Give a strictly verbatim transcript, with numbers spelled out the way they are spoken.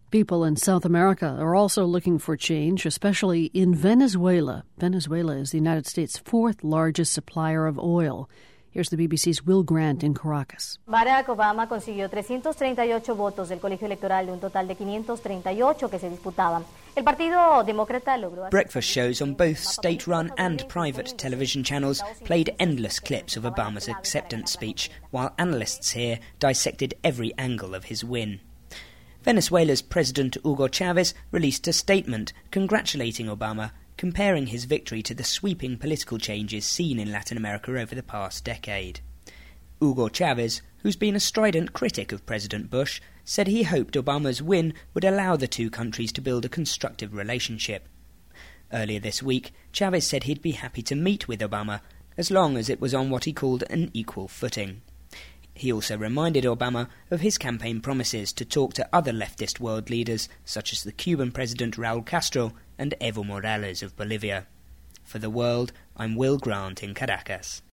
People in South America are also looking for change, especially in Venezuela. Venezuela is the United States' fourth largest supplier of oil. Here's the B B C's Will Grant in Caracas. Barack Obama consiguió trescientos treinta y ocho votos del colegio electoral de un total de quinientos treinta y ocho que se disputaban. El Partido Demócrata logró... Breakfast shows on both state-run and private television channels played endless clips of Obama's acceptance speech, while analysts here dissected every angle of his win. Venezuela's President Hugo Chavez released a statement congratulating Obama, comparing his victory to the sweeping political changes seen in Latin America over the past decade. Hugo Chavez, who's been a strident critic of President Bush, said he hoped Obama's win would allow the two countries to build a constructive relationship. Earlier this week, Chavez said he'd be happy to meet with Obama, as long as it was on what he called an equal footing. He also reminded Obama of his campaign promises to talk to other leftist world leaders, such as the Cuban President Raul Castro and Evo Morales of Bolivia. For The World, I'm Will Grant in Caracas.